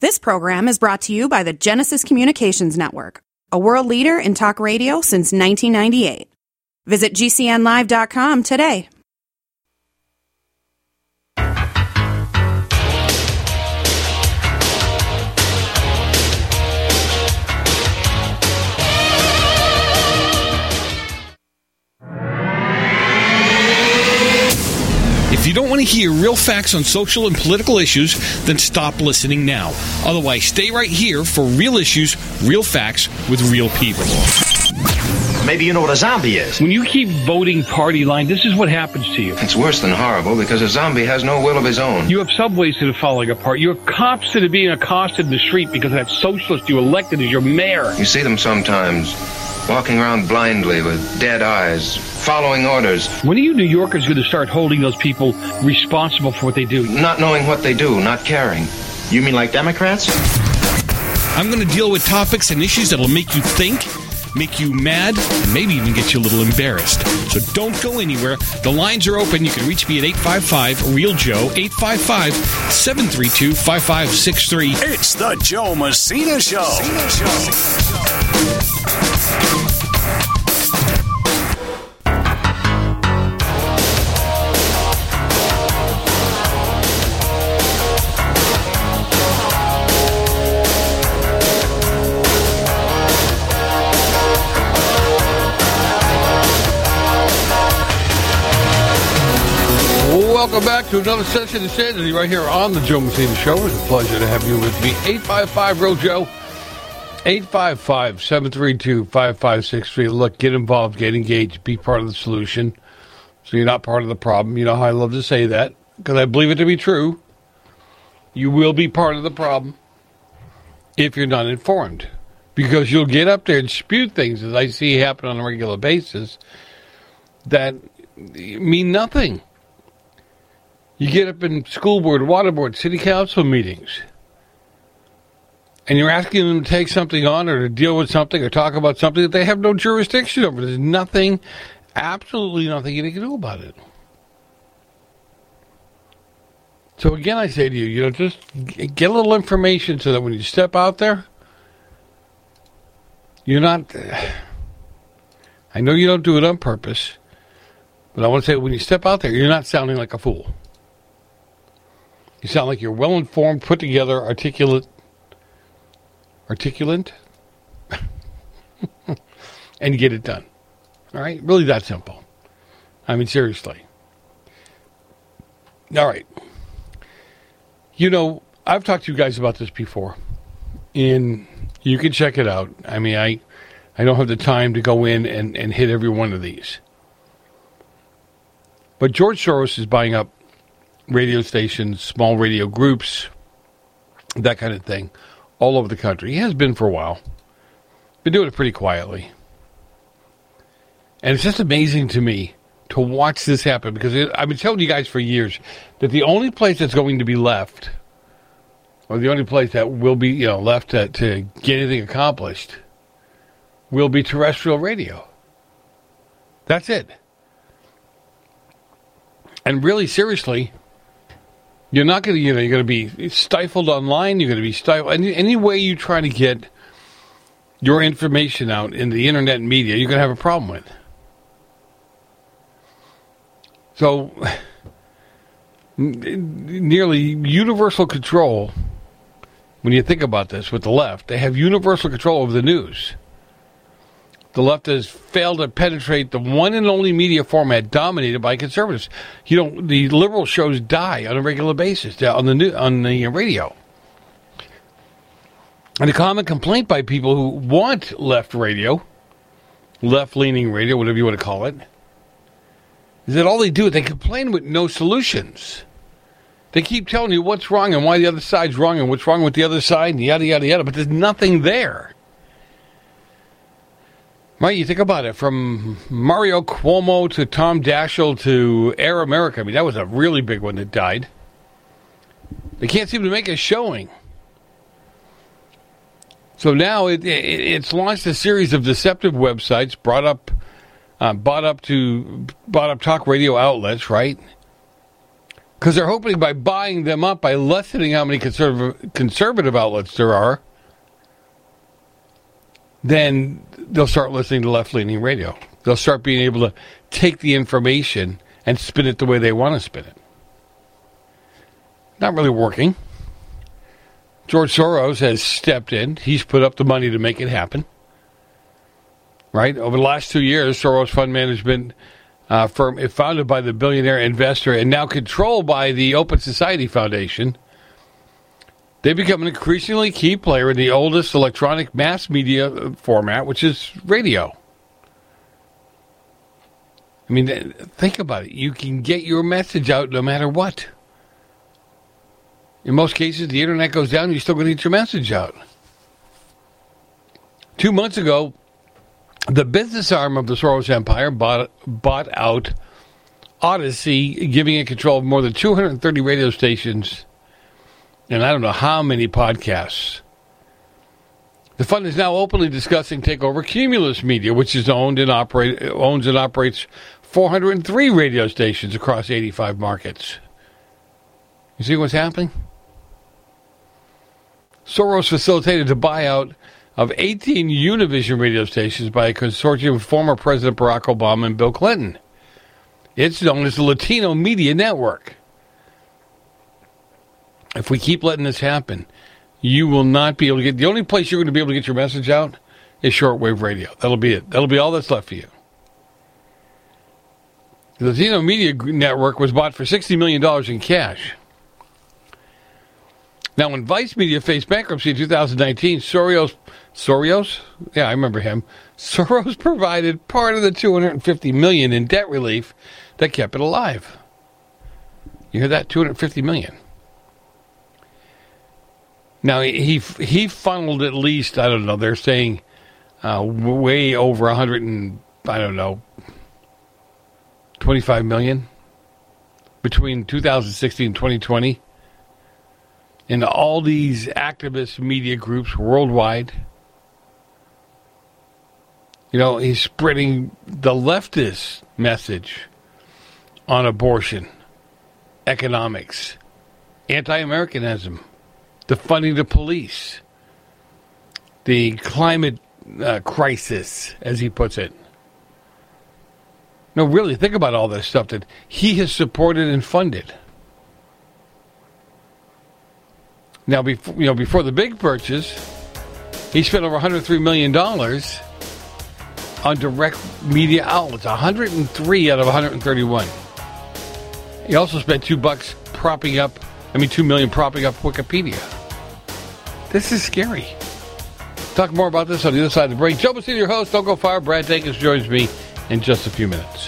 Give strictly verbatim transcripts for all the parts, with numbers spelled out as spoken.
This program is brought to you by the Genesis Communications Network, a world leader in talk radio since nineteen ninety-eight. Visit G C N live dot com today. If you don't want to hear real facts on social and political issues, then stop listening now. Otherwise, stay right here for real issues, real facts with real people. Maybe you know what a zombie is. When you keep voting party line, this is what happens to you. It's worse than horrible because a zombie has no will of his own. You have subways that are falling apart. You have cops that are being accosted in the street because that socialist you elected as your mayor. You see them sometimes, walking around blindly with dead eyes, following orders. When are you New Yorkers going to start holding those people responsible for what they do? Not knowing what they do, not caring. You mean like Democrats? I'm going to deal with topics and issues that'll make you think, make you mad, and maybe even get you a little embarrassed. So don't go anywhere. The lines are open. You can reach me at eight five five, real Joe, eight five five, seven three two, five five six three. It's the Joe Messina Show. Messina Show. Welcome back to another session of Sanity right here on the Joe Messina Show. It's a pleasure to have you with me. eight five five, real Joe, eight five five, seven three two, five five six three. Look, get involved, get engaged, be part of the solution so you're not part of the problem. You know how I love to say that because I believe it to be true. You will be part of the problem if you're not informed because you'll get up there and spew things, as I see happen on a regular basis, that mean nothing. You get up in school board, water board, city council meetings, and you're asking them to take something on or to deal with something or talk about something that they have no jurisdiction over. There's nothing, absolutely nothing you can do about it. So again, I say to you, you know, just get a little information so that when you step out there, you're not, I know you don't do it on purpose, but I want to say when you step out there, you're not sounding like a fool. You sound like you're well-informed, put together, articulate, articulate, and get it done. All right? Really that simple. I mean, seriously. All right. You know, I've talked to you guys about this before, and you can check it out. I mean, I, I don't have the time to go in and, and hit every one of these. But George Soros is buying up radio stations, small radio groups, that kind of thing, all over the country. He has been for a while. Been doing it pretty quietly. And it's just amazing to me to watch this happen because it, I've been telling you guys for years that the only place that's going to be left, or the only place that will be, you know, left to, to get anything accomplished, will be terrestrial radio. That's it. And really, seriously, you're not going to, you know, you're going to be stifled online. You're going to be stifled. Any, any way you try to get your information out in the internet and media, you're going to have a problem with. So, nearly universal control, when you think about this with the left, they have universal control over the news. The left has failed to penetrate the one and only media format dominated by conservatives. You know, the liberal shows die on a regular basis on the new, on the radio. And a common complaint by people who want left radio, left-leaning radio, whatever you want to call it, is that all they do is they complain with no solutions. They keep telling you what's wrong and why the other side's wrong and what's wrong with the other side and yada, yada, yada, but there's nothing there. Right, you think about it, from Mario Cuomo to Tom Daschle to Air America. I mean, that was a really big one that died. They can't seem to make a showing. So now it, it, it's launched a series of deceptive websites brought up, uh, bought up to, bought up talk radio outlets, right? Because they're hoping by buying them up, by lessening how many conservative, conservative outlets there are, then they'll start listening to left-leaning radio. They'll start being able to take the information and spin it the way they want to spin it. Not really working. George Soros has stepped in. He's put up the money to make it happen. Right? Over the last two years, Soros Fund Management uh, firm, founded by the billionaire investor and now controlled by the Open Society Foundation, they've become an increasingly key player in the oldest electronic mass media format, which is radio. I mean, think about it. You can get your message out no matter what. In most cases, the internet goes down, you're still going to get your message out. Two months ago, the business arm of the Soros Empire bought, bought out Odyssey, giving it control of more than two hundred thirty radio stations and I don't know how many podcasts. The fund is now openly discussing takeover Cumulus Media, which is owned and operate, owns and operates four hundred three radio stations across eighty-five markets. You see what's happening? Soros facilitated the buyout of eighteen Univision radio stations by a consortium of former President Barack Obama and Bill Clinton. It's known as the Latino Media Network. If we keep letting this happen, you will not be able to get... The only place you're going to be able to get your message out is shortwave radio. That'll be it. That'll be all that's left for you. The Latino Media Network was bought for sixty million dollars in cash. Now, when Vice Media faced bankruptcy in two thousand nineteen, Soros... Soros? Yeah, I remember him. Soros provided part of the two hundred fifty million dollars in debt relief that kept it alive. You hear that? two hundred fifty million dollars. Now, he he funneled at least, I don't know, they're saying uh, way over one hundred and, I don't know, twenty-five million dollars between two thousand sixteen and twenty twenty into all these activist media groups worldwide. You know, he's spreading the leftist message on abortion, economics, anti-Americanism, defunding the police, the climate uh, crisis, as he puts it. No, really, think about all this stuff that he has supported and funded. Now, before, you know, before the big purchase, he spent over one hundred three million dollars on direct media outlets, one hundred three out of one hundred thirty-one. He also spent two bucks propping up, I mean, two million propping up Wikipedia. This is scary. Talk more about this on the other side of the break. Joe Messina, your host. Don't go far. Brad Dacus joins me in just a few minutes.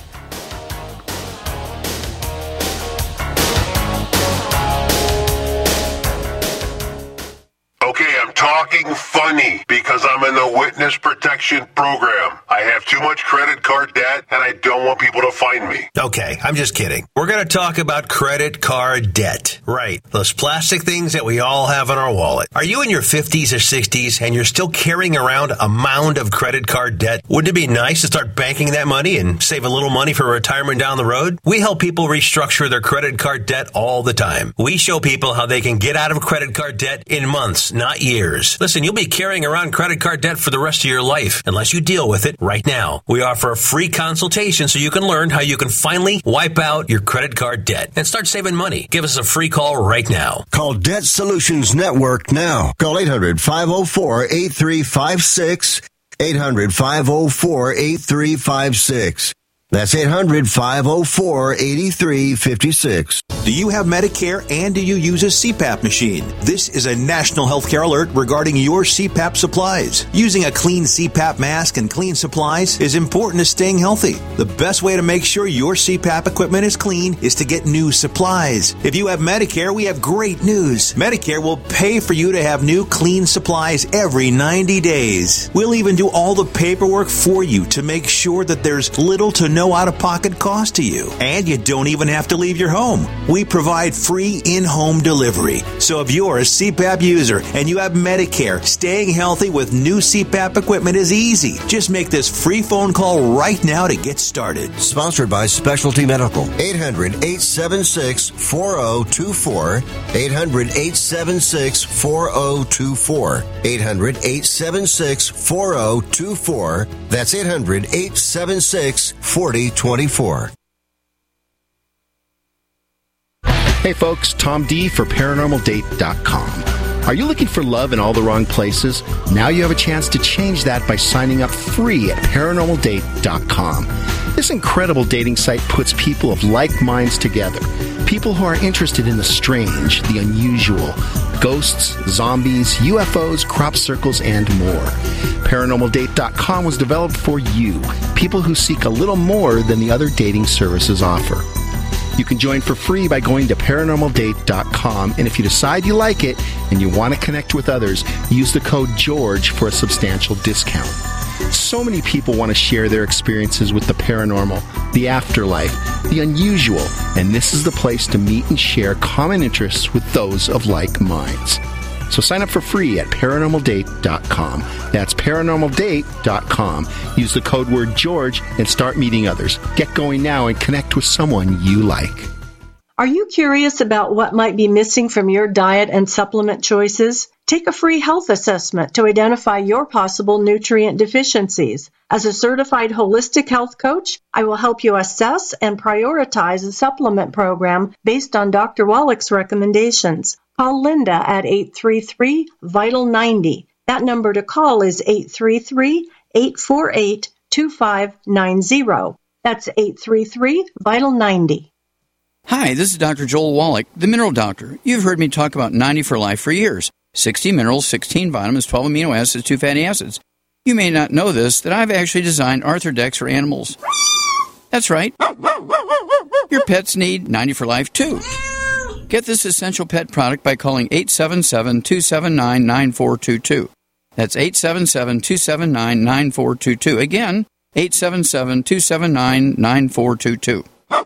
Okay, I'm talking funny because I'm in the witness protection program. I have too much credit card debt and I don't want people to find me. Okay, I'm just kidding. We're going to talk about credit card debt. Right, those plastic things that we all have in our wallet. Are you in your fifties or sixties and you're still carrying around a mound of credit card debt? Wouldn't it be nice to start banking that money and save a little money for retirement down the road? We help people restructure their credit card debt all the time. We show people how they can get out of credit card debt in months, not years. Listen, you'll be carrying around credit card debt for the rest of your life unless you deal with it right now. We offer a free consultation so you can learn how you can finally wipe out your credit card debt and start saving money. Give us a free call right now. Call Debt Solutions Network now. Call eight hundred, five oh four, eight three five six. eight hundred, five oh four, eight three five six. That's eight hundred, five oh four, eight three five six. Do you have Medicare and do you use a C PAP machine? This is a national healthcare alert regarding your C PAP supplies. Using a clean C PAP mask and clean supplies is important to staying healthy. The best way to make sure your C PAP equipment is clean is to get new supplies. If you have Medicare, we have great news. Medicare will pay for you to have new clean supplies every ninety days. We'll even do all the paperwork for you to make sure that there's little to no no out-of-pocket cost to you. And you don't even have to leave your home. We provide free in-home delivery. So if you're a C PAP user and you have Medicare, staying healthy with new C PAP equipment is easy. Just make this free phone call right now to get started. Sponsored by Specialty Medical. eight hundred, eight seven six, four zero two four. eight hundred, eight seven six, four zero two four. eight hundred, eight seven six, four zero two four. That's eight hundred, eight seven six, four zero two four. Hey folks, Tom D for paranormal date dot com. Are you looking for love in all the wrong places? Now you have a chance to change that by signing up free at paranormal date dot com. This incredible dating site puts people of like minds together. People who are interested in the strange, the unusual, ghosts, zombies, U F Os, crop circles, and more. paranormal date dot com was developed for you, people who seek a little more than the other dating services offer. You can join for free by going to paranormal date dot com, and if you decide you like it and you want to connect with others, use the code GEORGE for a substantial discount. So many people want to share their experiences with the paranormal, the afterlife, the unusual, and this is the place to meet and share common interests with those of like minds. So sign up for free at paranormal date dot com. That's paranormal date dot com. Use the code word George and start meeting others. Get going now and connect with someone you like. Are you curious about what might be missing from your diet and supplement choices? Take a free health assessment to identify your possible nutrient deficiencies. As a certified holistic health coach, I will help you assess and prioritize a supplement program based on Doctor Wallach's recommendations. Call Linda at eight three three, vital ninety. That number to call is eight three three, eight four eight, two five nine zero. That's eight three three, vital ninety. Hi, this is Doctor Joel Wallach, the Mineral Doctor. You've heard me talk about ninety for Life for years. sixty minerals, sixteen vitamins, twelve amino acids, two fatty acids. You may not know this, that I've actually designed Arthrodex for animals. That's right. Your pets need ninety for Life, too. Get this essential pet product by calling eight seven seven, two seven nine, nine four two two. That's eight seven seven, two seven nine, nine four two two. Again, eight seven seven, two seven nine, nine four two two.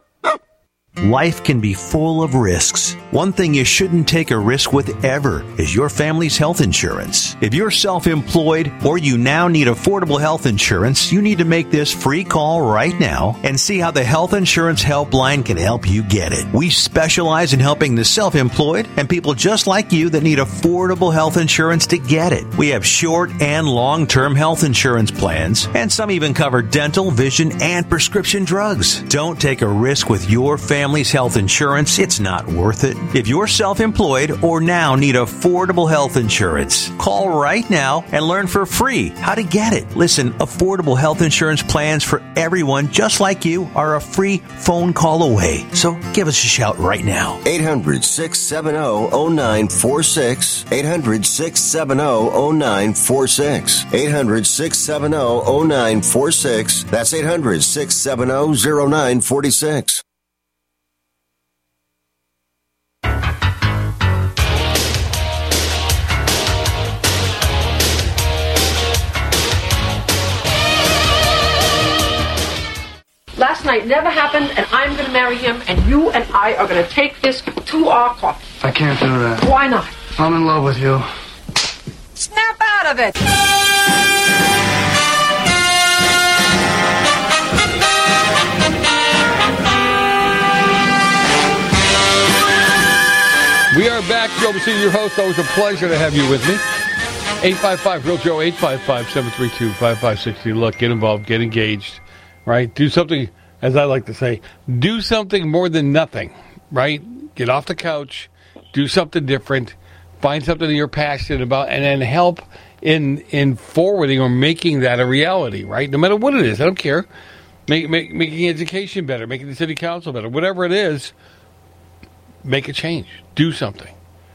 Life can be full of risks. One thing you shouldn't take a risk with ever is your family's health insurance. If you're self-employed or you now need affordable health insurance, you need to make this free call right now and see how the Health Insurance Helpline can help you get it. We specialize in helping the self-employed and people just like you that need affordable health insurance to get it. We have short and long-term health insurance plans, and some even cover dental, vision, and prescription drugs. Don't take a risk with your family. Family's health insurance, it's not worth it. If you're self-employed or now need affordable health insurance, call right now and learn for free how to get it. Listen, affordable health insurance plans for everyone just like you are a free phone call away. So give us a shout right now. eight hundred, six seven zero, zero nine four six. eight hundred, six seven zero, zero nine four six. eight hundred, six seven zero, zero nine four six. That's eight hundred, six seven zero, zero nine four six. Last night never happened, and I'm going to marry him, and you and I are going to take this to our coffin. I can't do that. Why not? I'm in love with you. Snap out of it! We are back. Joe Messina, your host. Always a pleasure to have you with me. eight five five, real Joe, eight five five, seven three two, five five six zero. Look, get involved, get engaged, right? Do something, as I like to say, do something more than nothing, right? Get off the couch, do something different, find something that you're passionate about, and then help in in forwarding or making that a reality, right? No matter what it is, I don't care. Make, make, making education better, making the city council better, whatever it is, make a change. Do something.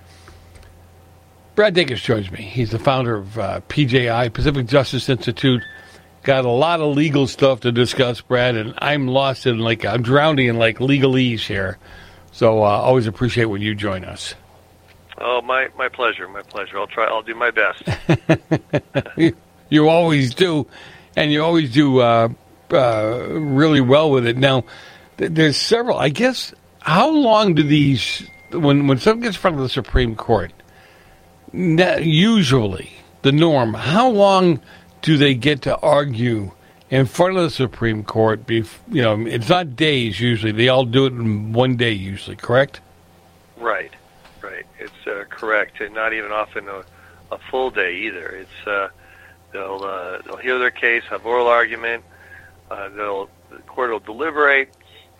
Brad Dacus joins me. He's the founder of uh, P J I, Pacific Justice Institute. Got a lot of legal stuff to discuss, Brad, and I'm lost in like, I'm drowning in like legalese here. So uh, always appreciate when you join us. Oh, my, my pleasure, my pleasure. I'll try, I'll do my best. you, you always do, and you always do uh, uh, really well with it. Now, th- there's several. I guess, how long do these, when, when something gets in front of the Supreme Court, usually, the norm, how long do they get to argue in front of the Supreme Court? Bef- you know, it's not days usually. They all do it in one day usually, correct? Right, right. It's uh, correct, and not even often a, a full day either. It's uh, they'll uh, they'll hear their case, have oral argument. Uh, they'll the court will deliberate,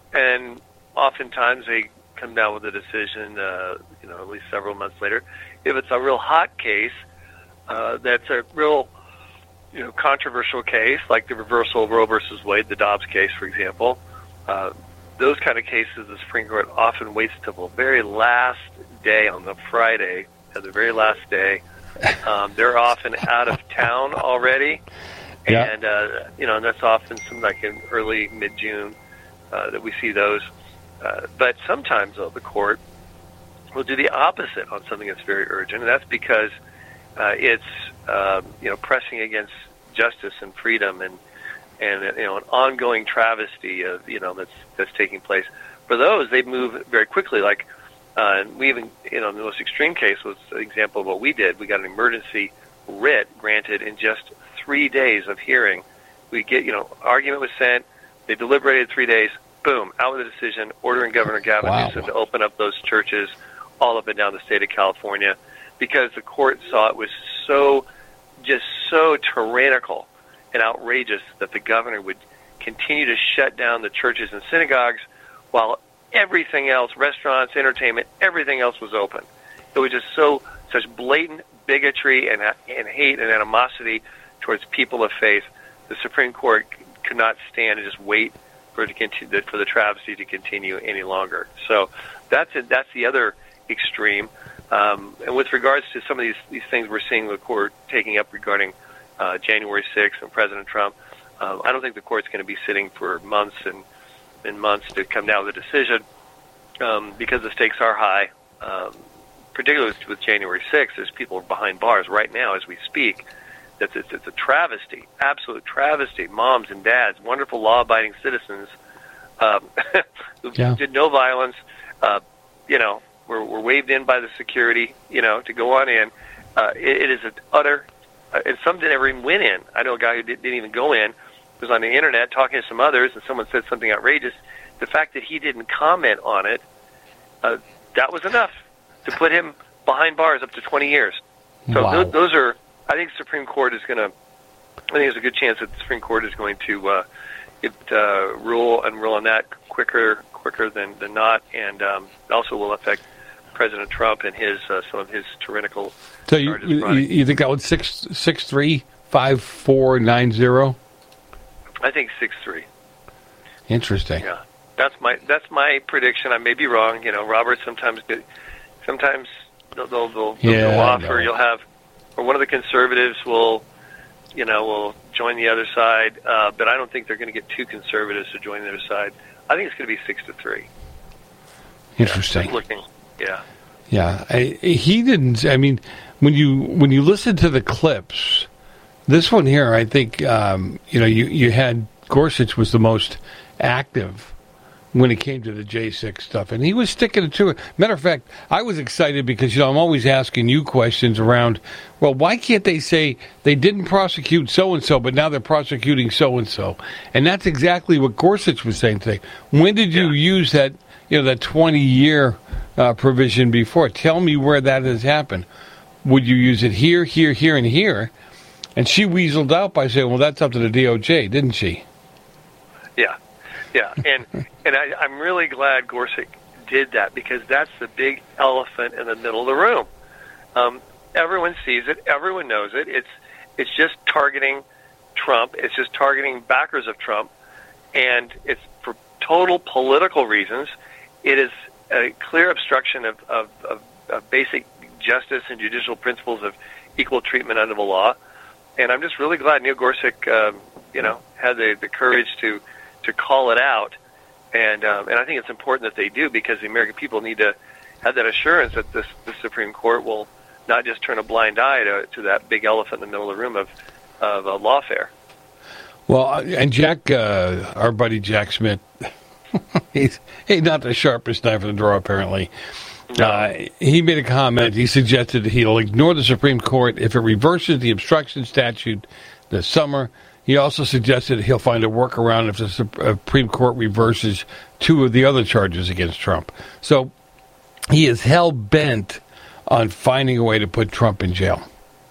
and oftentimes they come down with a decision. Uh, you know, at least several months later. If it's a real hot case, uh, that's a real, you know, controversial case, like the reversal of Roe versus Wade, the Dobbs case, for example. Uh, those kind of cases, the Supreme Court often waits till the very last day on the Friday, at the very last day. Um, they're often out of town already, yeah. and uh, you know, and that's often some like in early mid-June uh, that we see those. Uh, but sometimes, though, the court will do the opposite on something that's very urgent, and that's because uh, it's um, you know pressing against justice and freedom and and you know an ongoing travesty of you know that's that's taking place. For those, they move very quickly. Like uh, and we even you know the most extreme case was an example of what we did. We got an emergency writ granted in just three days of hearing. We get you know argument was sent. They deliberated three days. Boom, out with a decision ordering Governor Gavin Wow. Newsom to open up those churches all up and down the state of California, because the court saw it was so, just so tyrannical and outrageous that the governor would continue to shut down the churches and synagogues while everything else, restaurants, entertainment, everything else was open. It was just so, such blatant bigotry and, and hate and animosity towards people of faith. The Supreme Court could not stand and just wait for it to continue, for the travesty to continue any longer. So that's it, that's the other extreme. Um, and with regards to some of these, these things we're seeing the court taking up regarding uh, January sixth and President Trump, um, I don't think the court's going to be sitting for months and, and months to come down with a decision um, because the stakes are high, um, particularly with, with January sixth, as people are behind bars right now as we speak. It's, it's, it's a travesty, absolute travesty. Moms and dads, wonderful law-abiding citizens um, who Yeah. did no violence, uh, you know, We're, we're waved in by the security, you know, to go on in. Uh, it, it is an utter, uh, and some didn't ever even went in. I know a guy who did, didn't even go in, was on the internet talking to some others, and someone said something outrageous. The fact that he didn't comment on it, uh, that was enough to put him behind bars up to twenty years. So Wow. th- those are, I think the Supreme Court is going to, I think there's a good chance that the Supreme Court is going to uh, it, uh, rule and rule on that quicker quicker than, than not, and um, also will affect President Trump and his uh, some of his tyrannical So you, charges you, running. you think that was six six three five four nine zero? I think six three. Interesting. Yeah, that's my that's my prediction. I may be wrong. You know, Robert sometimes get, sometimes they'll they'll, they'll, they'll Yeah, go I off, know. or you'll have, or one of the conservatives will, you know, will join the other side. Uh, but I don't think they're going to get two conservatives to join the other side. I think it's going to be six to three. Interesting. Yeah, looking, yeah. Yeah, I, he didn't. I mean, when you when you listen to the clips, this one here, I think um, you know you you had Gorsuch was the most active when it came to the J six stuff, and he was sticking to it. Matter of fact, I was excited because you know I'm always asking you questions around. Well, why can't they say they didn't prosecute so and so, but now they're prosecuting so and so? And that's exactly what Gorsuch was saying today. When did you use that? You know, that twenty-year uh, provision before. Tell me where that has happened. Would you use it here, here, here, and here? And she weaseled out by saying, well, that's up to the D O J, didn't she? Yeah, yeah. And and I, I'm really glad Gorsuch did that, because that's the big elephant in the middle of the room. Um, everyone sees it. Everyone knows it. It's it's just targeting Trump. It's just targeting backers of Trump. And it's for total political reasons. It is a clear obstruction of, of, of, of basic justice and judicial principles of equal treatment under the law. And I'm just really glad Neil Gorsuch, um, you know, had the, the courage to, to call it out. And um, and I think it's important that they do, because the American people need to have that assurance that this the Supreme Court will not just turn a blind eye to, to that big elephant in the middle of the room of, of uh, lawfare. Well, and Jack, uh, our buddy Jack Smith, he's, he's not the sharpest knife in the drawer, apparently. No. Uh, he made a comment. He suggested that he'll ignore the Supreme Court if it reverses the obstruction statute this summer. He also suggested he'll find a workaround if the Supreme Court reverses two of the other charges against Trump. So he is hell-bent on finding a way to put Trump in jail.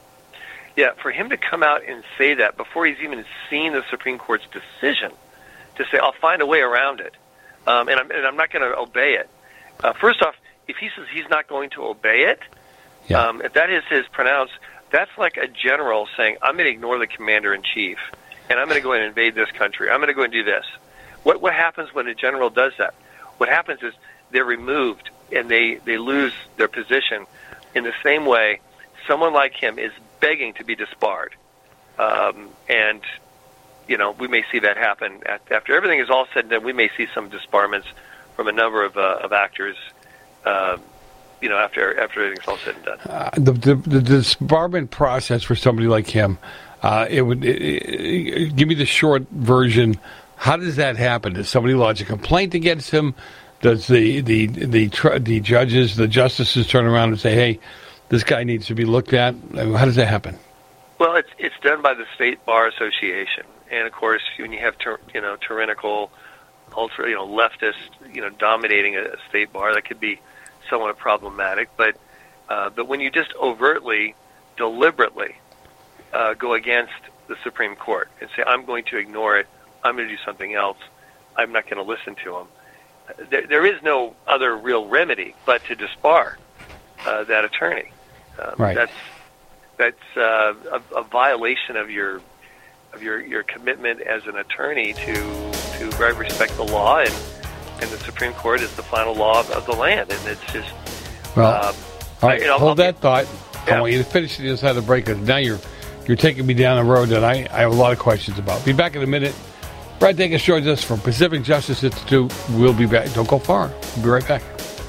Yeah, for him to come out and say that before he's even seen the Supreme Court's decision, to say, I'll find a way around it, um, and, I'm, and I'm not going to obey it. Uh, first off, if he says he's not going to obey it, yeah. um, if that is his pronounce, that's like a general saying, I'm going to ignore the commander-in-chief, and I'm going to go and invade this country. I'm going to go and do this. What, what happens when a general does that? What happens is they're removed, and they, they lose their position. In the same way, someone like him is begging to be disbarred. Um, and, you know, we may see that happen. After everything is all said and done, we may see some disbarments from a number of, uh, of actors, uh, you know, after after everything's all said and done. Uh, the, the, the disbarment process for somebody like him, uh, it would it, it, give me the short version. How does that happen? Does somebody lodge a complaint against him? Does the the the, the, the judges, the justices turn around and say, hey, this guy needs to be looked at? How does that happen? Well, it's it's done by the State Bar Association, and of course, when you have ter, you know tyrannical, ultra you know leftist you know dominating a, a state bar, that could be somewhat problematic. But uh, but when you just overtly, deliberately uh, go against the Supreme Court and say, I'm going to ignore it, I'm going to do something else, I'm not going to listen to them. There, there is no other real remedy but to disbar uh, that attorney. Um, right. That's that's uh, a, a violation of your of your, your commitment as an attorney to to respect the law, and and the Supreme Court is the final law of, of the land, and it's just well. Um, all right, you know, hold I'll, that thought. Yeah. I want you to finish the other side of the break, because now you're you're taking me down a road that I, I have a lot of questions about. Be back in a minute. Brad Dacus joins us from Pacific Justice Institute. We'll be back. Don't go far. We'll be right back.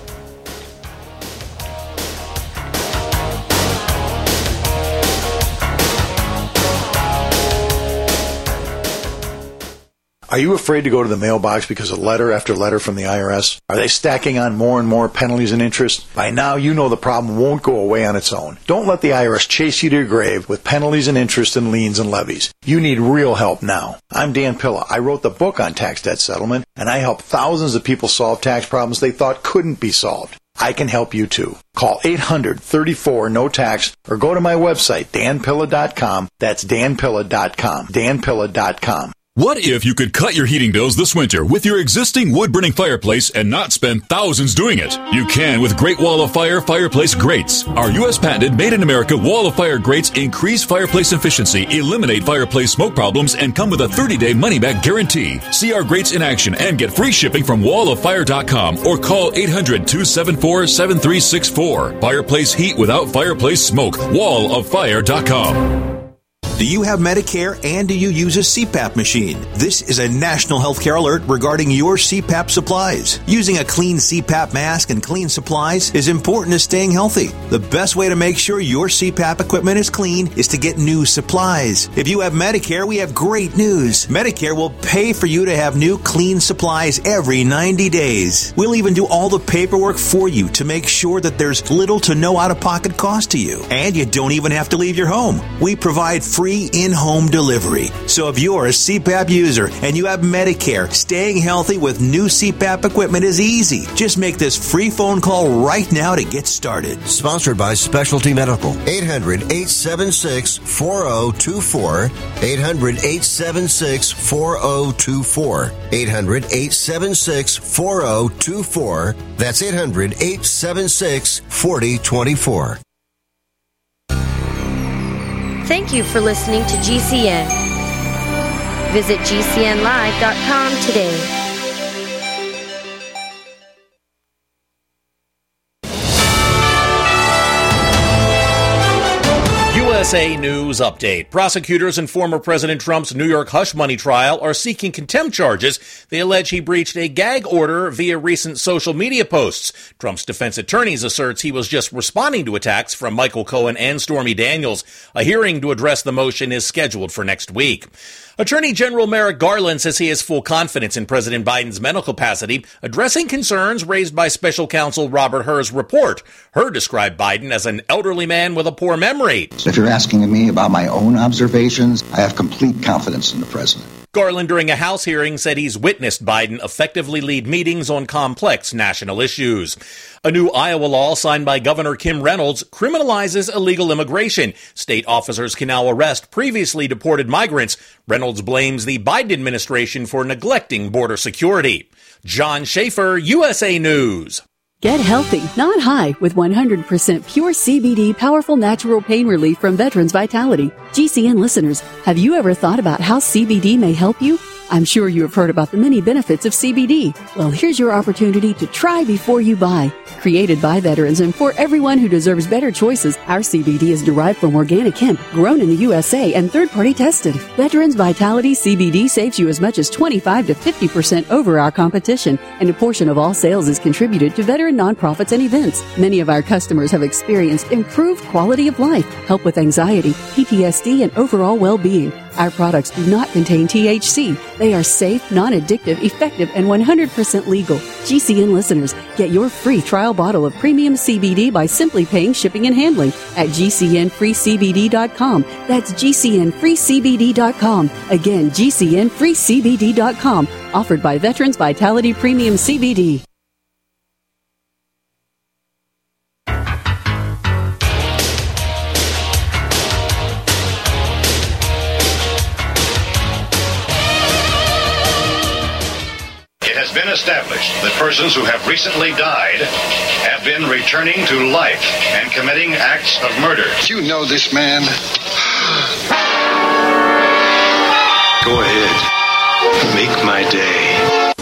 Are you afraid to go to the mailbox because of letter after letter from the I R S? Are they stacking on more and more penalties and interest? By now, you know the problem won't go away on its own. Don't let the I R S chase you to your grave with penalties and interest and liens and levies. You need real help now. I'm Dan Pilla. I wrote the book on tax debt settlement, and I help thousands of people solve tax problems they thought couldn't be solved. I can help you too. Call eight hundred, thirty-four, no tax or go to my website, dan pilla dot com. That's dan pilla dot com. dan pilla dot com. What if you could cut your heating bills this winter with your existing wood-burning fireplace and not spend thousands doing it? You can with Great Wall of Fire fireplace grates. Our U S patented made-in-America Wall of Fire grates increase fireplace efficiency, eliminate fireplace smoke problems, and come with a thirty-day money-back guarantee. See our grates in action and get free shipping from wall of fire dot com or call eight hundred, two seven four, seven three six four. Fireplace heat without fireplace smoke. wall of fire dot com. Do you have Medicare and do you use a C PAP machine? This is a national healthcare alert regarding your C PAP supplies. Using a clean C PAP mask and clean supplies is important to staying healthy. The best way to make sure your C PAP equipment is clean is to get new supplies. If you have Medicare, we have great news. Medicare will pay for you to have new clean supplies every ninety days. We'll even do all the paperwork for you to make sure that there's little to no out-of-pocket cost to you. And you don't even have to leave your home. We provide free in-home delivery. So if you're a C PAP user and you have Medicare, staying healthy with new C PAP equipment is easy. Just make this free phone call right now to get started. Sponsored by Specialty Medical. eight hundred, eight seven six, four zero two four. eight hundred, eight seven six, four zero two four. eight hundred, eight seven six, four zero two four. That's eight hundred, eight seven six, four zero two four. Thank you for listening to G C N. Visit G C N live dot com today. U S S A News Update. Prosecutors in former President Trump's New York hush money trial are seeking contempt charges. They allege he breached a gag order via recent social media posts. Trump's defense attorneys asserts he was just responding to attacks from Michael Cohen and Stormy Daniels. A hearing to address the motion is scheduled for next week. Attorney General Merrick Garland says he has full confidence in President Biden's mental capacity, addressing concerns raised by special counsel Robert Hur's report. Hur described Biden as an elderly man with a poor memory. If you're asking me about my own observations, I have complete confidence in the president. Garland, during a House hearing, said he's witnessed Biden effectively lead meetings on complex national issues. A new Iowa law signed by Governor Kim Reynolds criminalizes illegal immigration. State officers can now arrest previously deported migrants. Reynolds blames the Biden administration for neglecting border security. John Schaefer, U S A News. Get healthy, not high, with one hundred percent pure C B D powerful natural pain relief from Veterans Vitality. G C N listeners, have you ever thought about how C B D may help you? I'm sure you have heard about the many benefits of C B D. Well, here's your opportunity to try before you buy. Created by veterans and for everyone who deserves better choices, our C B D is derived from organic hemp, grown in the U S A and third-party tested. Veterans Vitality C B D saves you as much as twenty-five to fifty percent over our competition, and a portion of all sales is contributed to veteran nonprofits and events. Many of our customers have experienced improved quality of life, help with anxiety, P T S D, and overall well-being. Our products do not contain T H C. They are safe, non-addictive, effective, and one hundred percent legal. G C N listeners, get your free trial bottle of premium C B D by simply paying shipping and handling at G C N free C B D dot com. That's G C N free C B D dot com. Again, G C N free C B D dot com. Offered by Veterans Vitality Premium C B D. Established that persons who have recently died have been returning to life and committing acts of murder. You know this man. Go ahead. Make my day.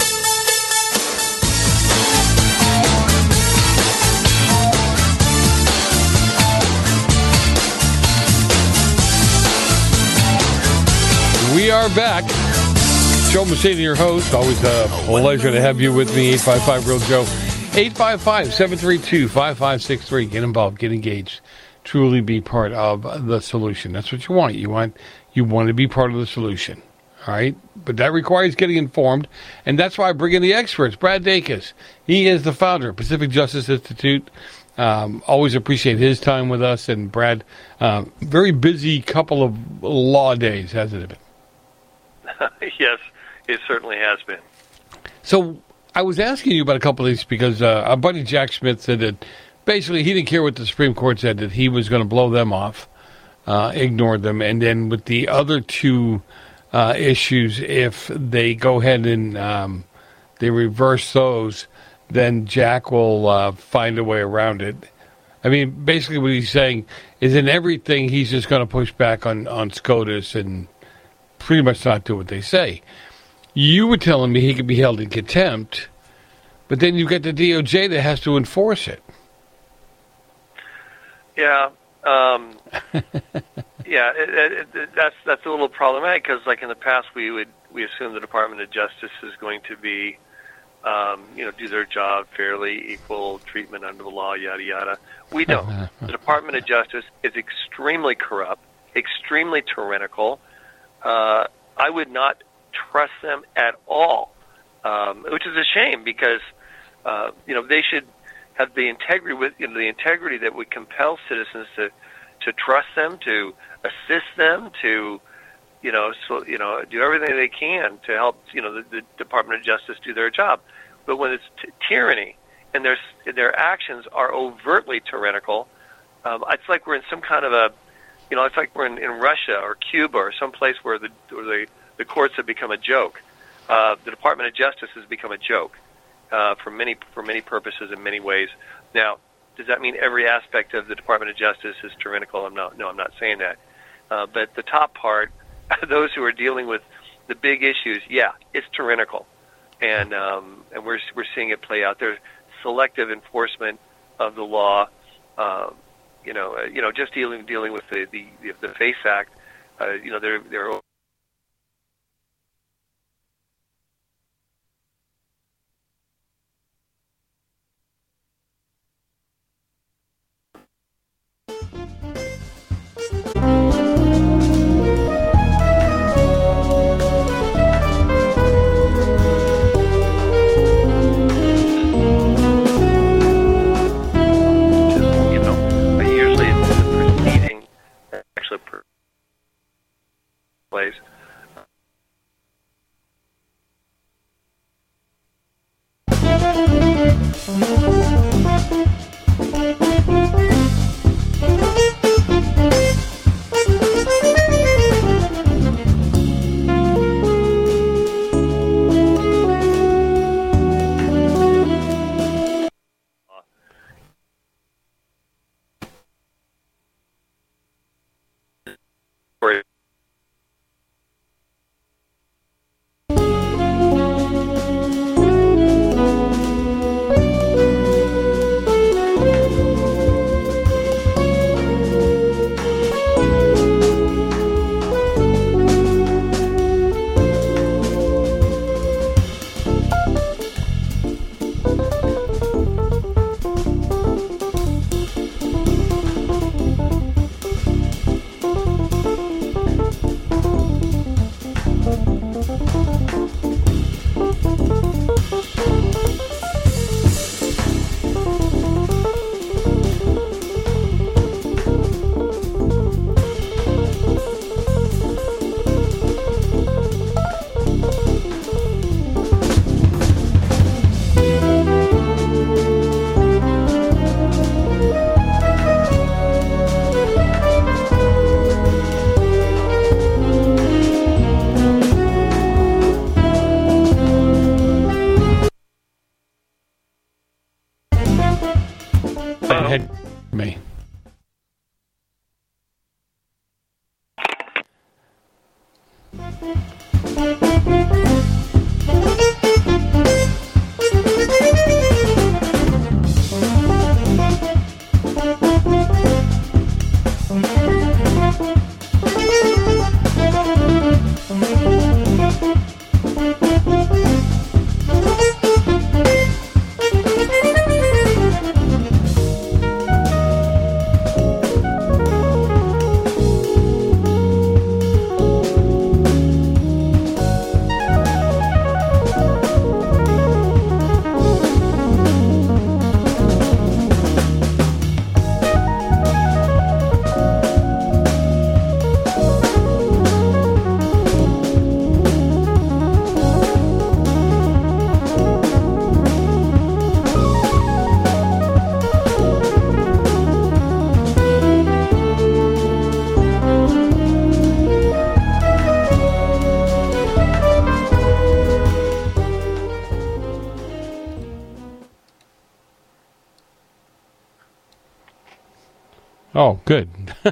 We are back. Joe Messina, your host. Always a pleasure to have you with me. eight five five real Joe. eight five five, seven three two, five five six three. Get involved. Get engaged. Truly be part of the solution. That's what you want. You want you want to be part of the solution. All right? But that requires getting informed. And that's why I bring in the experts. Brad Dacus. He is the founder of Pacific Justice Institute. Um, always appreciate his time with us. And Brad, uh, very busy couple of law days, hasn't it been? Yes. It certainly has been. So I was asking you about a couple of these because uh, our buddy Jack Smith said that basically he didn't care what the Supreme Court said, that he was going to blow them off, uh, ignore them. And then with the other two uh, issues, if they go ahead and um, they reverse those, then Jack will uh, find a way around it. I mean, basically what he's saying is in everything he's just going to push back on, on SCOTUS and pretty much not do what they say. You were telling me he could be held in contempt, but then you've got the D O J that has to enforce it. Yeah, um, yeah, it, it, it, that's that's a little problematic because, like in the past, we would we assume the Department of Justice is going to be, um, you know, do their job fairly, equal treatment under the law, yada yada. We don't. The Department of Justice is extremely corrupt, extremely tyrannical. Uh, I would not trust them at all, um, which is a shame because uh, you know they should have the integrity with you know, the integrity that would compel citizens to to trust them, to assist them, to you know so you know do everything they can to help you know the, the Department of Justice do their job. But when it's t- tyranny and their their actions are overtly tyrannical, um, it's like we're in some kind of a you know it's like we're in, in Russia or Cuba or some place where the where the The courts have become a joke. Uh, the Department of Justice has become a joke uh, for many for many purposes in many ways. Now, does that mean every aspect of the Department of Justice is tyrannical? I'm not. No, I'm not saying that. Uh, but the top part, those who are dealing with the big issues, yeah, it's tyrannical, and um, and we're we're seeing it play out. There's selective enforcement of the law. Uh, you know, uh, you know, just dealing dealing with the the, the FACE Act. Uh, you know, there there are place. Me. Oh, good.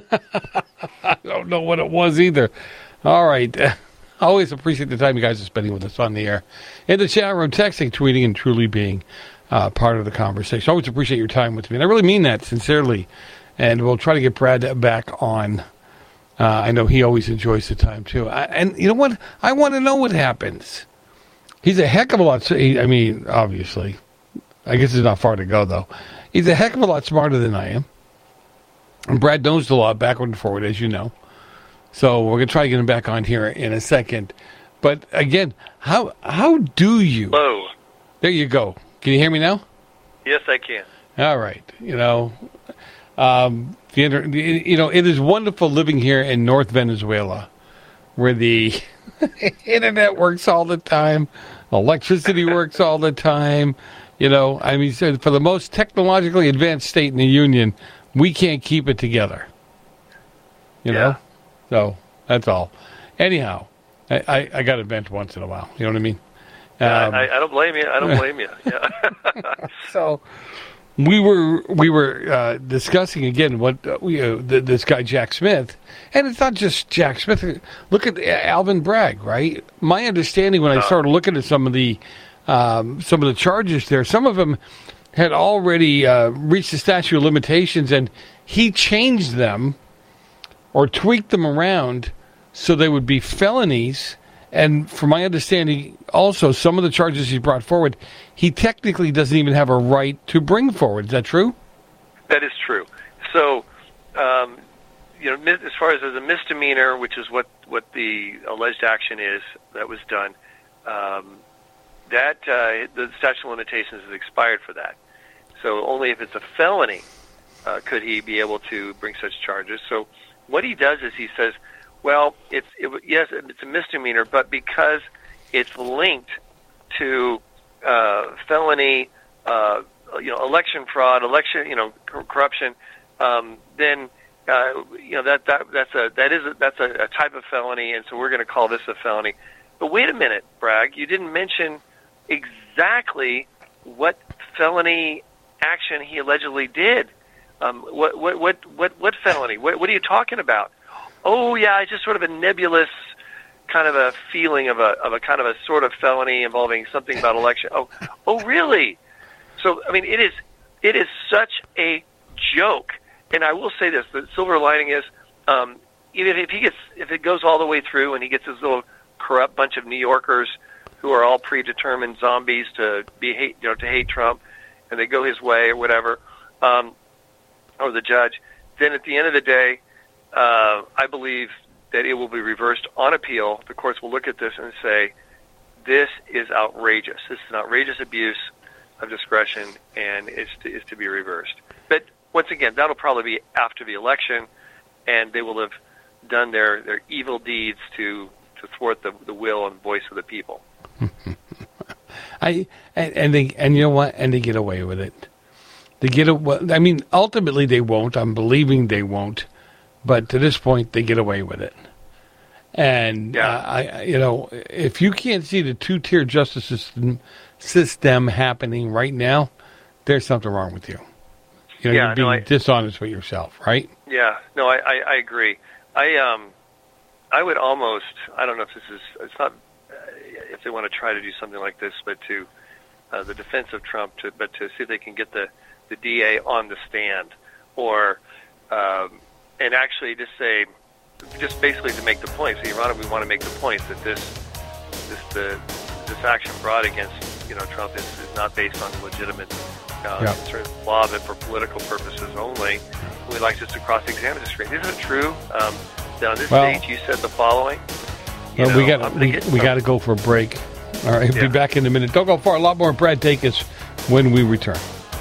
I don't know what it was either. All right. I always appreciate the time you guys are spending with us on the air. In the chat room, texting, tweeting, and truly being uh, part of the conversation. Always appreciate your time with me. And I really mean that sincerely. And we'll try to get Brad back on. Uh, I know he always enjoys the time, too. I, and you know what? I want to know what happens. He's a heck of a lot. I mean, obviously. I guess it's not far to go, though. He's a heck of a lot smarter than I am. And Brad knows the law backward and forward, as you know. So we're going to try to get him back on here in a second. But again, how how do you... Hello. There you go. Can you hear me now? Yes, I can. All right. You know, um, the inter- you know, it is wonderful living here in North Venezuela, where the internet works all the time, electricity works all the time. You know, I mean, for the most technologically advanced state in the Union, we can't keep it together. You yeah. know? So, that's all. Anyhow, I, I, I got to vent once in a while. You know what I mean? Um, I, I don't blame you. I don't blame you. Yeah. So, we were we were uh, discussing again what uh, we, uh, th- this guy Jack Smith, and it's not just Jack Smith. Look at Alvin Bragg, right? My understanding when I started looking at some of the um, some of the charges there, some of them had already uh, reached the statute of limitations, and he changed them or tweaked them around so they would be felonies. And from my understanding, also, some of the charges he brought forward, he technically doesn't even have a right to bring forward. Is that true? That is true. So, um, you know, as far as as a misdemeanor, which is what, what the alleged action is that was done, um, that uh, the statute of limitations has expired for that. So only if it's a felony uh, could he be able to bring such charges. So what he does is he says, well, it's it, yes, it's a misdemeanor, but because it's linked to uh, felony, uh, you know, election fraud, election, you know, corruption, um, then uh, you know that that that's a that is a, that's a, a type of felony, and so we're going to call this a felony. But wait a minute, Bragg, you didn't mention exactly what felony action he allegedly did. Um, what, what, what, what, what felony? What, what are you talking about? Oh, yeah, it's just sort of a nebulous kind of a feeling of a of a kind of a sort of felony involving something about election. Oh, oh, really? So, I mean, it is it is such a joke. And I will say this: the silver lining is, um, even if he gets if it goes all the way through and he gets this little corrupt bunch of New Yorkers who are all predetermined zombies to be hate, you know, to hate Trump, and they go his way or whatever, um, or the judge, then at the end of the day, uh, I believe that it will be reversed on appeal. The courts will look at this and say, this is outrageous. This is an outrageous abuse of discretion, and it's to, is to be reversed. But once again, that'll probably be after the election, and they will have done their, their evil deeds to, to thwart the, the will and voice of the people. I and, and they and you know what? And they get away with it. They get away. I mean, ultimately they won't. I'm believing they won't. But to this point, they get away with it. And yeah. uh, I, you know, if you can't see the two-tier justice system system happening right now, there's something wrong with you. You know, yeah, you're being no, I, dishonest with yourself, right? Yeah. No, I, I, I agree. I um, I would almost. I don't know if this is. It's not. If they want to try to do something like this, but to uh, the defense of Trump, to, but to see if they can get the, the D A on the stand, or um, and actually just say, just basically to make the point. So, Your Honor, we want to make the point that this this the this action brought against you know Trump is, is not based on legitimate uh, yeah. concerns of law, but for political purposes only. We'd like just to cross-examine this. Isn't it true um, that on this well, stage you said the following? Well, know, we got we, we got to go for a break. All right, we'll yeah. be back in a minute. Don't go far. A lot more Brad Dacus when we return.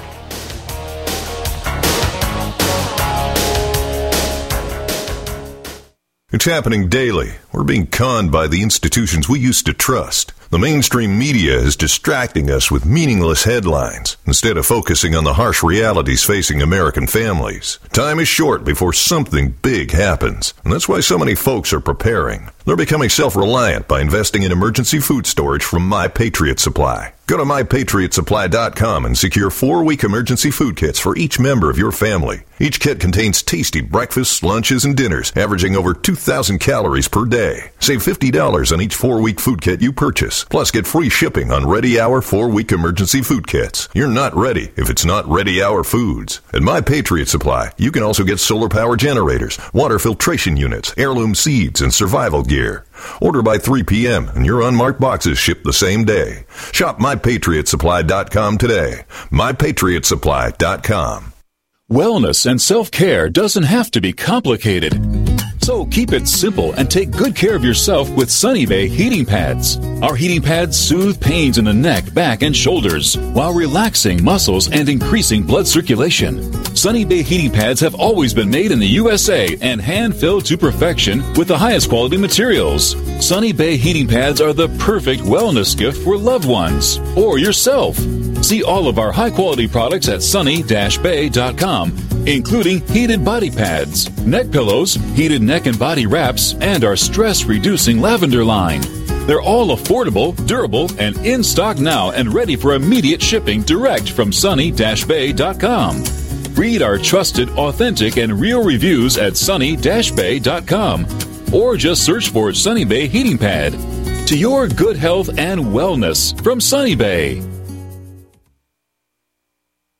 It's happening daily. We're being conned by the institutions we used to trust. The mainstream media is distracting us with meaningless headlines instead of focusing on the harsh realities facing American families. Time is short before something big happens, and that's why so many folks are preparing. They're becoming self-reliant by investing in emergency food storage from My Patriot Supply. Go to my patriot supply dot com and secure four-week emergency food kits for each member of your family. Each kit contains tasty breakfasts, lunches, and dinners, averaging over two thousand calories per day. Save fifty dollars on each four-week food kit you purchase. Plus, get free shipping on Ready Hour four-week emergency food kits. You're not ready if it's not Ready Hour Foods. At My Patriot Supply, you can also get solar power generators, water filtration units, heirloom seeds, and survival gear. Order by three p.m. and your unmarked boxes ship the same day. Shop my patriot supply dot com today. my patriot supply dot com. Wellness and self-care doesn't have to be complicated. So keep it simple and take good care of yourself with Sunny Bay heating pads. Our heating pads soothe pains in the neck, back, and shoulders while relaxing muscles and increasing blood circulation. Sunny Bay heating pads have always been made in the U S A and hand-filled to perfection with the highest quality materials. Sunny Bay heating pads are the perfect wellness gift for loved ones or yourself. See all of our high-quality products at sunny dash bay dot com, including heated body pads, neck pillows, heated neck and body wraps, and our stress-reducing lavender line. They're all affordable, durable, and in stock now and ready for immediate shipping direct from sunny dash bay dot com. Read our trusted, authentic, and real reviews at sunny dash bay dot com or just search for Sunny Bay Heating Pad. To your good health and wellness from Sunny Bay.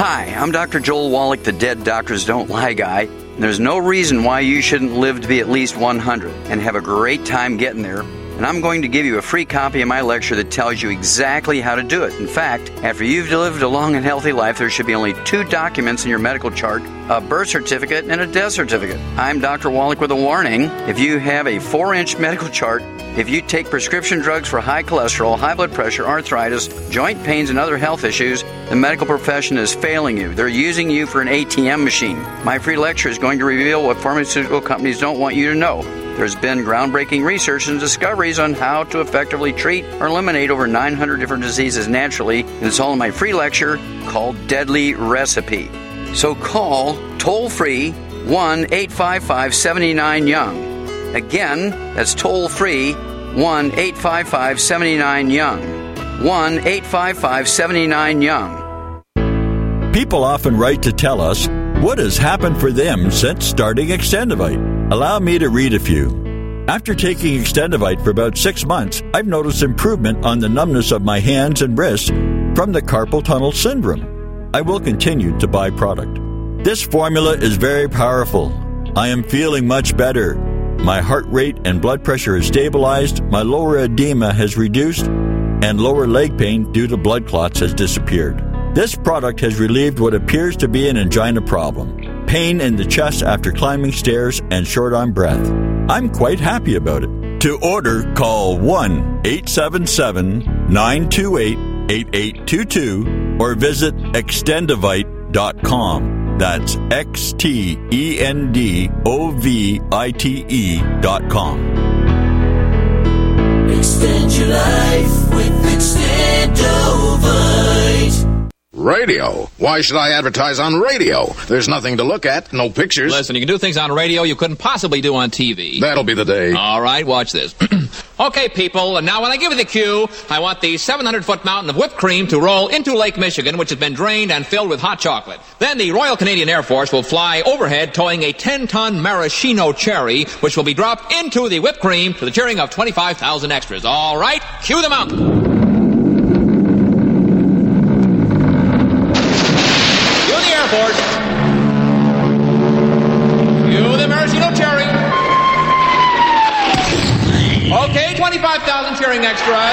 Hi, I'm Doctor Joel Wallach, the Dead Doctors Don't Lie guy. And there's no reason why you shouldn't live to be at least one hundred and have a great time getting there. And I'm going to give you a free copy of my lecture that tells you exactly how to do it. In fact, after you've lived a long and healthy life, there should be only two documents in your medical chart, a birth certificate and a death certificate. I'm Doctor Wallach with a warning. If you have a four-inch medical chart, if you take prescription drugs for high cholesterol, high blood pressure, arthritis, joint pains, and other health issues, the medical profession is failing you. They're using you for an A T M machine. My free lecture is going to reveal what pharmaceutical companies don't want you to know. There's been groundbreaking research and discoveries on how to effectively treat or eliminate over nine hundred different diseases naturally, and it's all in my free lecture called Deadly Recipe. So call toll-free one eight five five, seven nine, young. Again, that's toll-free one eight five five, seven nine, young. one eight five five, seven nine, young. People often write to tell us what has happened for them since starting Extendivite. Allow me to read a few. After taking Extendivite for about six months, I've noticed improvement on the numbness of my hands and wrists from the carpal tunnel syndrome. I will continue to buy product. This formula is very powerful. I am feeling much better. My heart rate and blood pressure is stabilized, my lower edema has reduced, and lower leg pain due to blood clots has disappeared. This product has relieved what appears to be an angina problem, pain in the chest after climbing stairs, and short on breath. I'm quite happy about it. To order, call one eight seven seven, nine two eight, eight eight two two or visit extendivite dot com. That's X T E N D O V I T E dot com. Extend your life with Extendovite. Radio? Why should I advertise on radio? There's nothing to look at, no pictures. Listen, you can do things on radio you couldn't possibly do on T V. That'll be the day. All right, watch this. Okay, people, and now when I give you the cue, I want the seven hundred foot mountain of whipped cream to roll into Lake Michigan, which has been drained and filled with hot chocolate. Then the Royal Canadian Air Force will fly overhead towing a ten ton maraschino cherry, which will be dropped into the whipped cream to the cheering of twenty-five thousand extras. All right, cue the mountain. Force. You the maraschino cherry. Okay, twenty-five thousand cheering extras.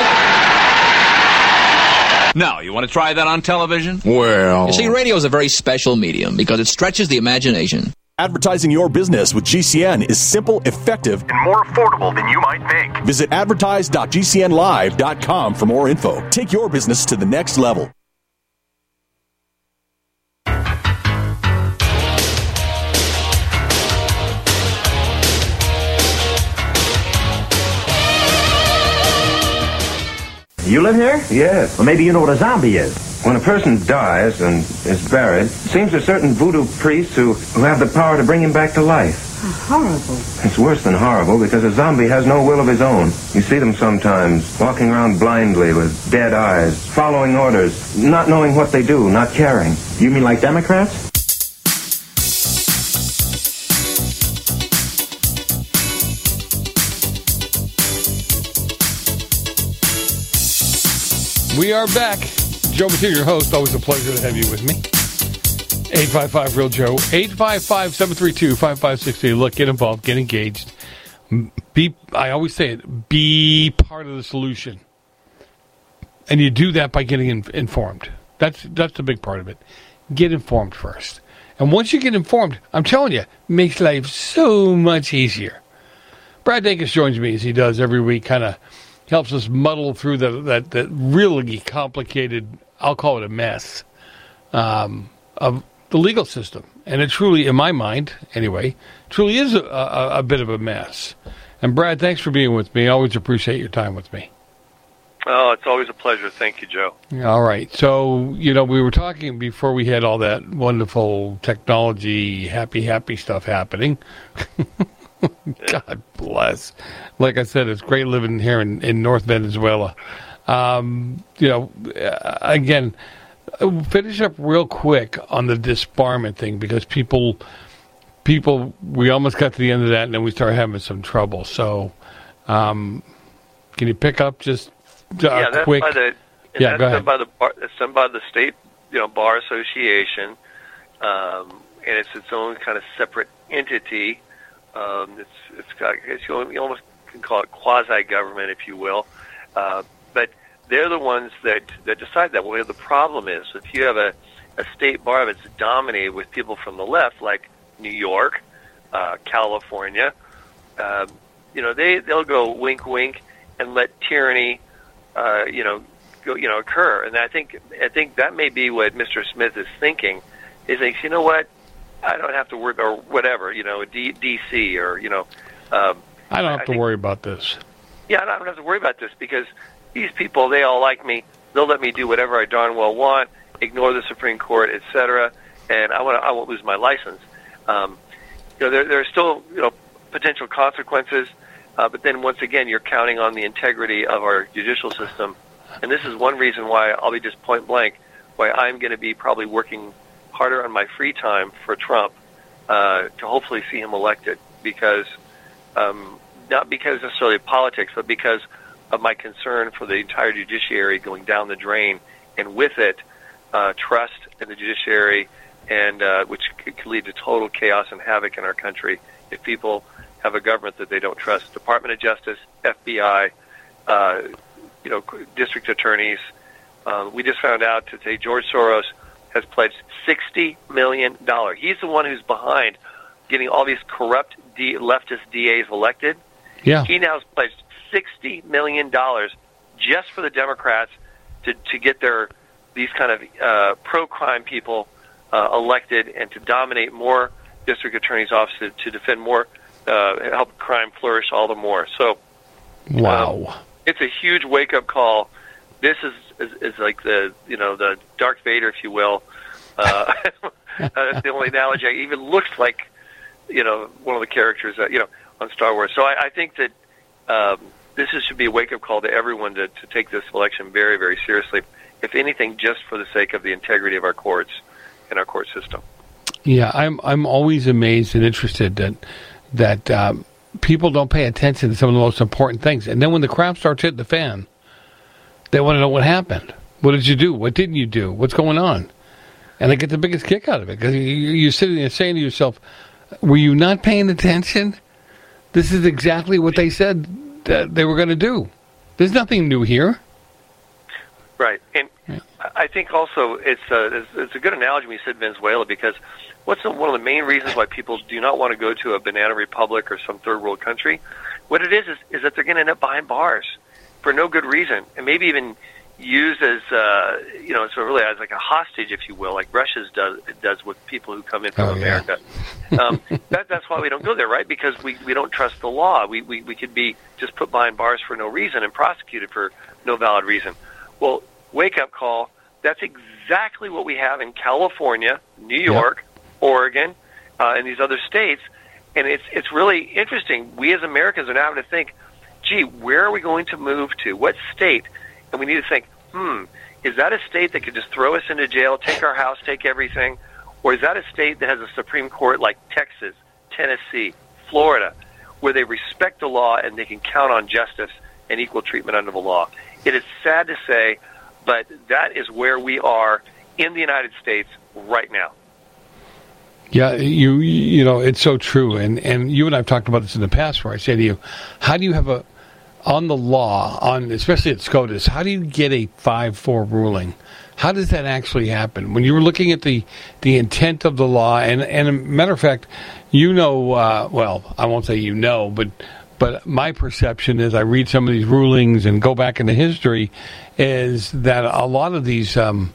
Now, you want to try that on television? Well... You see, radio is a very special medium because it stretches the imagination. Advertising your business with G C N is simple, effective, and more affordable than you might think. Visit advertise dot g c n live dot com for more info. Take your business to the next level. You live here? Yes. Well, maybe you know what a zombie is. When a person dies and is buried, it seems there's certain voodoo priests who, who have the power to bring him back to life. Oh, horrible. It's worse than horrible because a zombie has no will of his own. You see them sometimes walking around blindly with dead eyes, following orders, not knowing what they do, not caring. You mean like Democrats? We are back. Joe Messina, your host. Always a pleasure to have you with me. eight five five, real Joe. eight five five, seven three two, five five six three. Look, get involved. Get engaged. Be, I always say it, be part of the solution. And you do that by getting in, informed. That's, that's the big part of it. Get informed first. And once you get informed, I'm telling you, it makes life so much easier. Brad Dacus joins me as he does every week, kind of helps us muddle through the, that, that really complicated, I'll call it a mess, um, of the legal system. And it truly, in my mind, anyway, truly is a, a, a bit of a mess. And Brad, thanks for being with me. I always appreciate your time with me. Oh, it's always a pleasure. Thank you, Joe. All right. So, you know, we were talking before we had all that wonderful technology, happy, happy stuff happening. God bless. Like I said, it's great living here in, in North Venezuela. Um, you know, again, finish up real quick on the disbarment thing because people, people, we almost got to the end of that and then we started having some trouble. So, um, can you pick up just uh, yeah, that's quick? By the, yeah, that's go done ahead. by the that's done by the state you know, bar association, um, and it's its own kind of separate entity. Um, it's it's got it's, you almost can call it quasi-government, if you will. Uh, but they're the ones that, that decide that. Well, the problem is if you have a, a state bar that's dominated with people from the left, like New York, uh, California, uh, you know, they they'll go wink, wink, and let tyranny, uh, you know, go, you know, occur. And I think I think that may be what Mister Smith is thinking. Is like, you know what, I don't have to worry, or whatever, you know, D, D.C. or you know. Um, I don't have I to think, worry about this. Yeah, I don't have to worry about this because these people, they all like me. They'll let me do whatever I darn well want, ignore the Supreme Court, et cetera, and I want I won't lose my license. Um, you know, there there are still you know potential consequences, uh, but then once again, you're counting on the integrity of our judicial system, and this is one reason why I'll be just point blank why I'm going to be probably working harder on my free time for Trump uh, to hopefully see him elected, because um, not because necessarily of politics, but because of my concern for the entire judiciary going down the drain, and with it, uh, trust in the judiciary, and uh, which could lead to total chaos and havoc in our country if people have a government that they don't trust. Department of Justice, F B I, uh, you know, district attorneys. Uh, we just found out today George Soros has pledged sixty million dollars. He's the one who's behind getting all these corrupt D- leftist D As elected. Yeah. He now has pledged sixty million dollars just for the Democrats to, to get their these kind of uh, pro-crime people uh, elected and to dominate more district attorneys' offices, to defend more, uh, help crime flourish all the more. So, wow, um, it's a huge wake-up call. This is, is is like the you know the Darth Vader, if you will. Uh, that's the only analogy. It even looks like you know one of the characters that, you know on Star Wars. So I, I think that um, this is, should be a wake-up call to everyone to, to take this election very, very seriously. If anything, just for the sake of the integrity of our courts and our court system. Yeah, I'm I'm always amazed and interested that that um, people don't pay attention to some of the most important things, and then when the crap starts hitting the fan, they want to know what happened. What did you do? What didn't you do? What's going on? And they get the biggest kick out of it because you, you're sitting there saying to yourself, "Were you not paying attention? This is exactly what they said that they were going to do. There's nothing new here." Right, and yeah. I think also it's a, it's a good analogy when you said Venezuela, because what's the, one of the main reasons why people do not want to go to a banana republic or some third world country? What it is is, is that they're going to end up behind bars for no good reason, and maybe even used as uh, you know, sort of really as like a hostage, if you will, like Russia does does with people who come in from oh, America. Yeah. um, that, that's why we don't go there, right? Because we, we don't trust the law. We, we we could be just put behind bars for no reason and prosecuted for no valid reason. Well, wake-up call, that's exactly what we have in California, New York, yep. Oregon, uh, and these other states. And it's it's really interesting. We as Americans are now having to think, gee, where are we going to move to? What state? And we need to think, hmm, is that a state that could just throw us into jail, take our house, take everything? Or is that a state that has a Supreme Court like Texas, Tennessee, Florida, where they respect the law and they can count on justice and equal treatment under the law? It is sad to say, but that is where we are in the United States right now. Yeah, you you know, it's so true. And, and you and I have talked about this in the past, where I say to you, how do you have a, on the law, on especially at SCOTUS, how do you get a five four ruling? How does that actually happen? When you were looking at the, the intent of the law, and, and a matter of fact, you know, uh, well, I won't say you know, but but my perception is I read some of these rulings and go back into history, is that a lot of these um,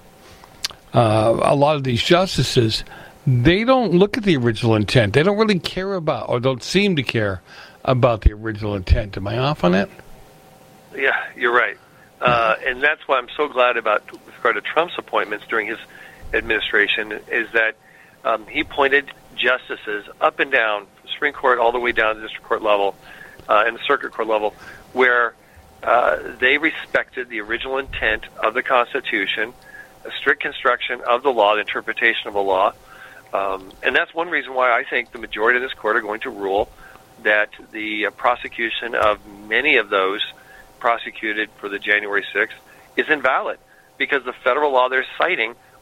uh, a lot of these justices, they don't look at the original intent. They don't really care about, or don't seem to care about the original intent. Am I off on that? Yeah, you're right. Uh, and that's why I'm so glad about, with regard to Trump's appointments during his administration, is that um, he appointed justices up and down, Supreme Court all the way down to the district court level, uh, and the circuit court level, where uh, they respected the original intent of the Constitution, a strict construction of the law, the interpretation of the law. Um, and that's one reason why I think the majority of this court are going to rule that the uh, prosecution of many of those prosecuted for the January sixth is invalid, because the federal law they're citing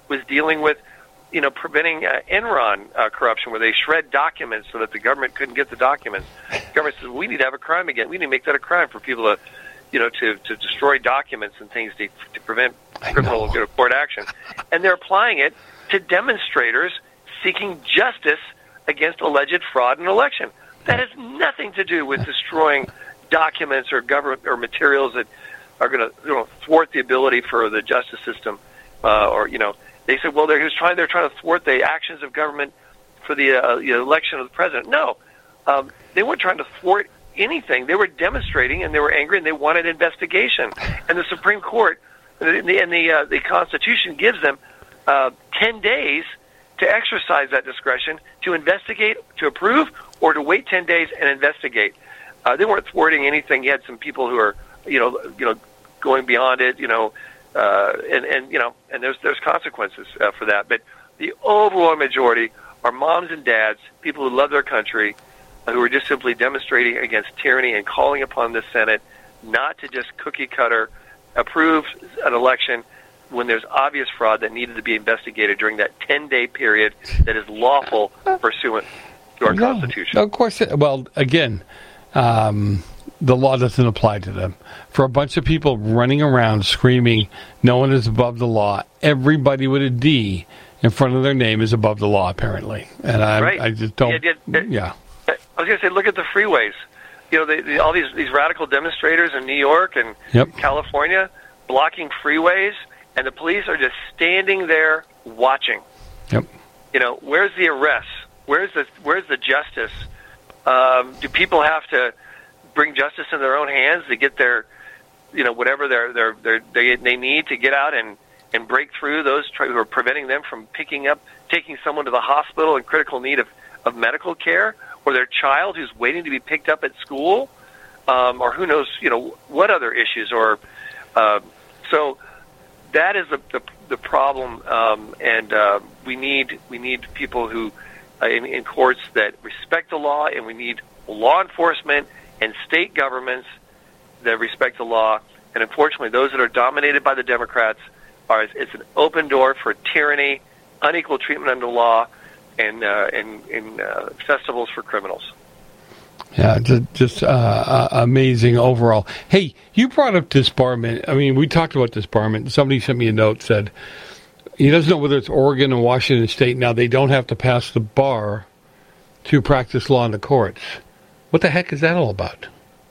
was dealing with, you know, preventing uh, Enron uh, corruption, where they shred documents so that the government couldn't get the documents. The government says, we need to have a crime again. We need to make that a crime for people to, you know, to, to destroy documents and things to, to prevent criminal you know, court action. And they're applying it to demonstrators seeking justice against alleged fraud in an election. That has nothing to do with destroying documents or government or materials that are going to you know, thwart the ability for the justice system. Uh, or you know, they said, well, they're he was trying. They're trying to thwart the actions of government for the, uh, the election of the president. No, um, they weren't trying to thwart anything. They were demonstrating, and they were angry, and they wanted investigation. And the Supreme Court and the and the, uh, the Constitution gives them uh, ten days to exercise that discretion to investigate, to approve, or to wait ten days and investigate. Uh, they weren't thwarting anything. You had some people who are, you know, you know, going beyond it, you know, uh, and and you know, and there's there's consequences uh, for that. But the overwhelming majority are moms and dads, people who love their country, uh, who are just simply demonstrating against tyranny and calling upon the Senate not to just cookie cutter approve an election when there's obvious fraud that needed to be investigated during that ten-day period that is lawful pursuant to our no, Constitution. Of course, it, well, again, um, the law doesn't apply to them. For a bunch of people running around screaming, no one is above the law, everybody with a D in front of their name is above the law, apparently. And I, right. I just don't, yeah. yeah, yeah. I was going to say, look at the freeways. You know, they, they, all these, these radical demonstrators in New York and yep. California blocking freeways, and the police are just standing there watching. Yep. You know, where's the arrest? Where's the where's the justice? Um, do people have to bring justice in their own hands to get their, you know, whatever they're, they're, they're, they they need to get out and, and break through those who are preventing them from picking up, taking someone to the hospital in critical need of, of medical care, or their child who's waiting to be picked up at school, um, or who knows, you know, what other issues, or uh, so. That is the the, the problem, um, and uh, we need we need people who uh, in, in courts that respect the law, and we need law enforcement and state governments that respect the law. And unfortunately, those that are dominated by the Democrats are it's an open door for tyranny, unequal treatment under law, and uh, and, and uh, festivals for criminals. Yeah, just, just uh, uh, amazing overall. Hey, you brought up disbarment. I mean, we talked about disbarment. Somebody sent me a note, said he doesn't know whether it's Oregon and Washington State. Now, they don't have to pass the bar to practice law in the courts. What the heck is that all about?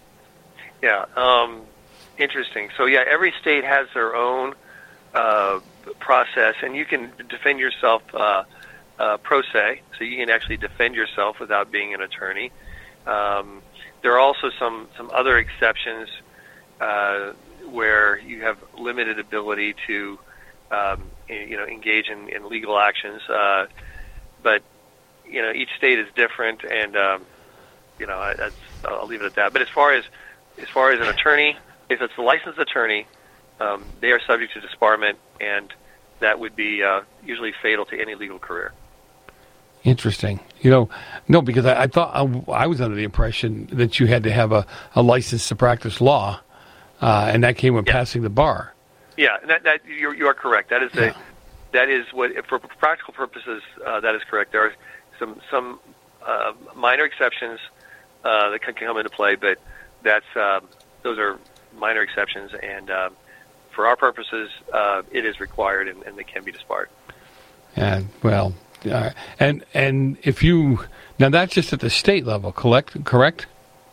Yeah, um, interesting. So, yeah, every state has their own uh, process, and you can defend yourself uh, uh, pro se, so you can actually defend yourself without being an attorney. Um, there are also some, some other exceptions uh, where you have limited ability to, um, you know, engage in, in legal actions. Uh, but you know, each state is different, and um, you know, I, that's, I'll leave it at that. But as far as as far as an attorney, if it's a licensed attorney, um, they are subject to disbarment, and that would be uh, usually fatal to any legal career. Interesting. You know, no, because I, I thought I, I was under the impression that you had to have a, a license to practice law, uh, and that came with yeah. passing the bar. Yeah, that, that you're, you are correct. That is yeah. a, that is what, for practical purposes, uh, that is correct. There are some some uh, minor exceptions uh, that can come into play, but that's uh, those are minor exceptions, and uh, for our purposes, uh, it is required, and, and they can be disbarred. Yeah, well. Uh, and and if you now that's just at the state level, correct? Correct?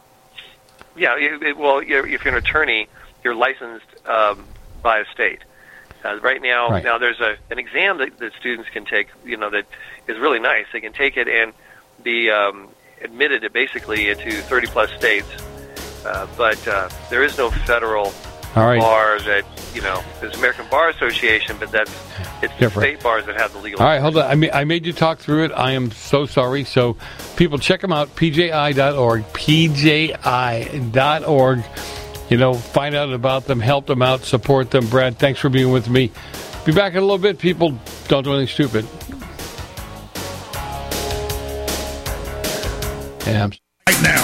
Yeah. It, it, well, you're, if you're an attorney, you're licensed um, by a state. Uh, right now, right. now there's a an exam that, that students can take. You know, that is really nice. They can take it and be um, admitted to basically into thirty plus states. Uh, but uh, there is no federal All right. bar that you know. There's American Bar Association, but that's it's the Different. state bars that have the legal. All right, hold on. I, mean, I made you talk through it. I am so sorry. So, people, check them out, P J I dot org, P J I dot org. You know, find out about them, help them out, support them. Brad, thanks for being with me. Be back in a little bit. People, don't do anything stupid. Yeah. Right now.